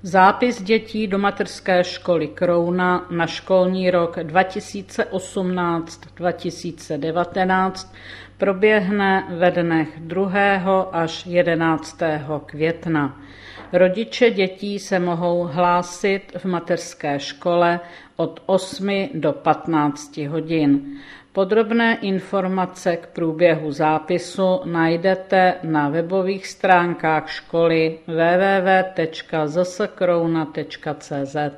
Zápis dětí do mateřské školy Krouna na školní rok 2018-2019 proběhne ve dnech 2. až 11. května. Rodiče dětí se mohou hlásit v mateřské škole od 8 do 15 hodin. Podrobné informace k průběhu zápisu najdete na webových stránkách školy www.zskrouna.cz.